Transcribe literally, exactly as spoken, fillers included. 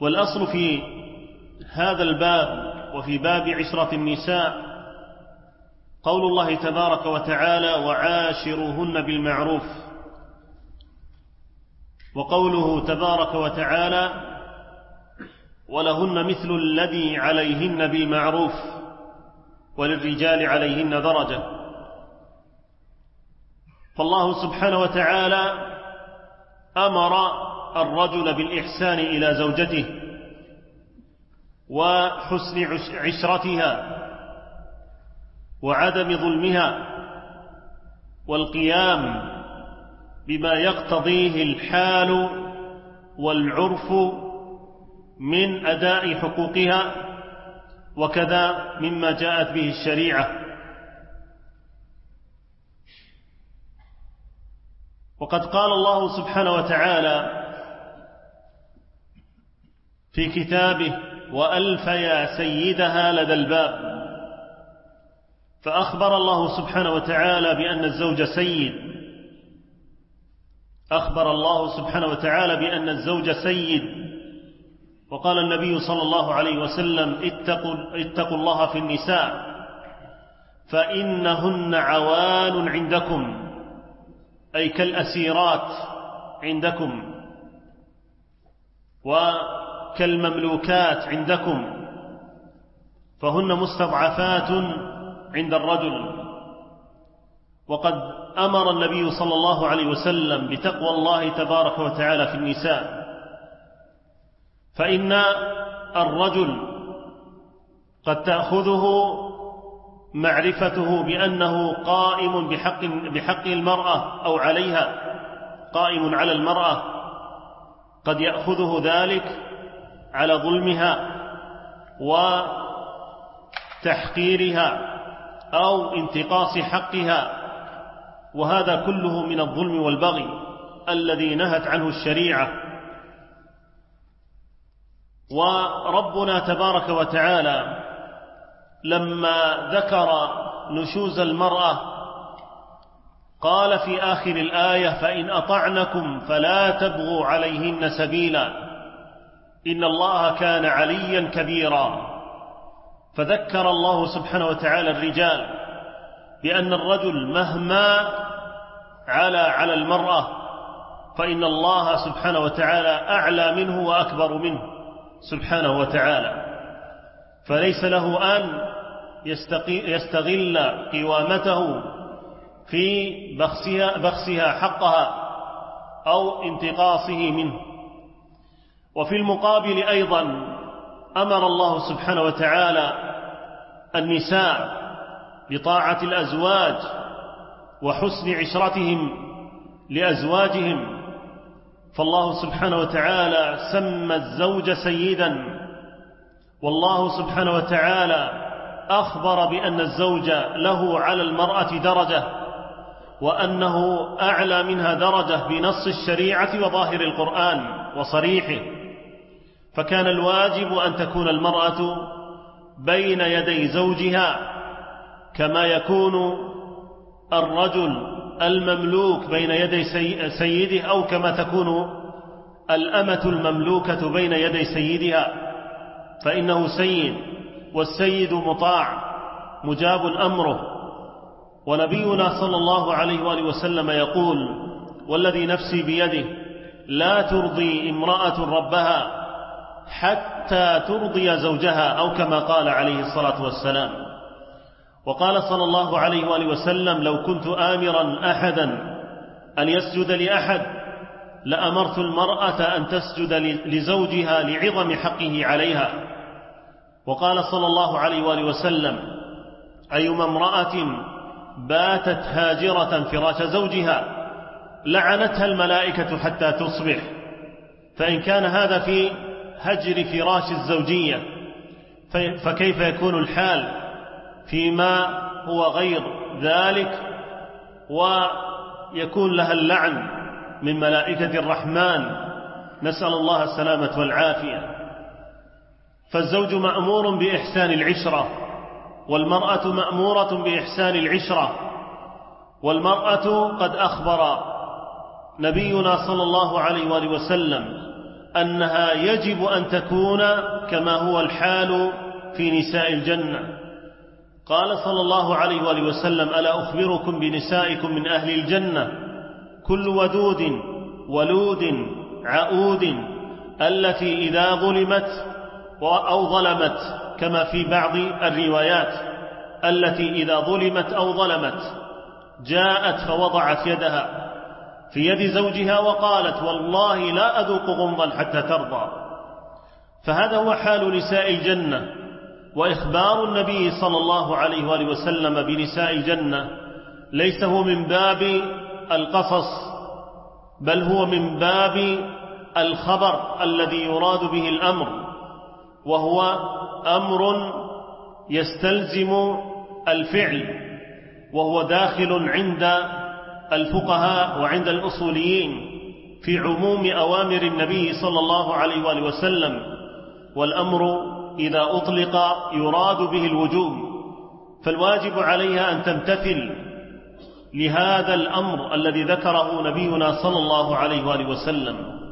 والأصل في هذا الباب وفي باب عشرة النساء قول الله تبارك وتعالى: وعاشروهن بالمعروف، وقوله تبارك وتعالى: ولهن مثل الذي عليهن بالمعروف وللرجال عليهن درجة. فالله سبحانه وتعالى أمر الرجل بالإحسان إلى زوجته وحسن عشرتها وعدم ظلمها والقيام بما يقتضيه الحال والعرف من أداء حقوقها، وكذا مما جاءت به الشريعة. وقد قال الله سبحانه وتعالى في كتابه: وألف يا سيدها لدى الباب. فأخبر الله سبحانه وتعالى بأن الزوج سيد، أخبر الله سبحانه وتعالى بأن الزوج سيد. وقال النبي صلى الله عليه وسلم: اتقوا, اتقوا الله في النساء فإنهن عوان عندكم، أي كالأسيرات عندكم وكالمملوكات عندكم، فهن مستضعفات عند الرجل. وقد أمر النبي صلى الله عليه وسلم بتقوى الله تبارك وتعالى في النساء، فإن الرجل قد تأخذه معرفته بأنه قائم بحق, بحق المرأة أو عليها، قائم على المرأة، قد يأخذه ذلك على ظلمها وتحقيرها أو انتقاص حقها، وهذا كله من الظلم والبغي الذي نهت عنه الشريعة. وربنا تبارك وتعالى لما ذكر نشوز المرأة قال في آخر الآية: فإن أطعنكم فلا تبغوا عليهن سبيلا إن الله كان عليا كبيرا. فذكر الله سبحانه وتعالى الرجال بأن الرجل مهما على على المرأة فإن الله سبحانه وتعالى أعلى منه وأكبر منه سبحانه وتعالى، فليس له أن يستغل قوامته في بخسها, بخسها حقها أو انتقاصه منه. وفي المقابل أيضا أمر الله سبحانه وتعالى النساء بطاعة الأزواج وحسن عشرتهم لأزواجهم، فالله سبحانه وتعالى سمى الزوج سيدا، والله سبحانه وتعالى أخبر بأن الزوج له على المرأة درجة، وأنه أعلى منها درجة بنص الشريعة وظاهر القرآن وصريحه. فكان الواجب أن تكون المرأة بين يدي زوجها كما يكون الرجل المملوك بين يدي سيده، أو كما تكون الأمة المملوكة بين يدي سيدها، فإنه سيد، والسيد مطاع مجاب أمره. ونبينا صلى الله عليه وآله وسلم يقول: والذي نفسي بيده لا ترضي امرأة ربها حتى ترضي زوجها، أو كما قال عليه الصلاة والسلام. وقال صلى الله عليه وآله وسلم: لو كنت آمرا أحدا أن يسجد لأحد لأمرت المرأة أن تسجد لزوجها لعظم حقه عليها. وقال صلى الله عليه وآله وسلم: أيما امرأة باتت هاجرة فراش زوجها لعنتها الملائكة حتى تصبح. فإن كان هذا في هجر فراش الزوجية، فكيف يكون الحال فيما هو غير ذلك، ويكون لها اللعن من ملائكة الرحمن، نسأل الله السلامة والعافية. فالزوج مأمور بإحسان العشرة، والمرأة مأمورة بإحسان العشرة. والمرأة قد أخبر نبينا صلى الله عليه وآله وسلم أنها يجب أن تكون كما هو الحال في نساء الجنة. قال صلى الله عليه وآله وسلم: ألا أخبركم بنسائكم من أهل الجنة؟ كل ودود ولود عؤود، التي إذا ظلمت أو ظلمت، كما في بعض الروايات التي إذا ظلمت أو ظلمت جاءت فوضعت يدها في يد زوجها وقالت: والله لا أذوق غمضا حتى ترضى. فهذا هو حال نساء الجنة. وإخبار النبي صلى الله عليه وآله وسلم بنساء الجنة ليس هو من باب القصص، بل هو من باب الخبر الذي يراد به الأمر، وهو أمر يستلزم الفعل، وهو داخل عند الفقهاء وعند الأصوليين في عموم أوامر النبي صلى الله عليه وآله وسلم. والأمر إذا أطلق يراد به الوجوب، فالواجب عليها أن تمتثل لهذا الأمر الذي ذكره نبينا صلى الله عليه وآله وسلم.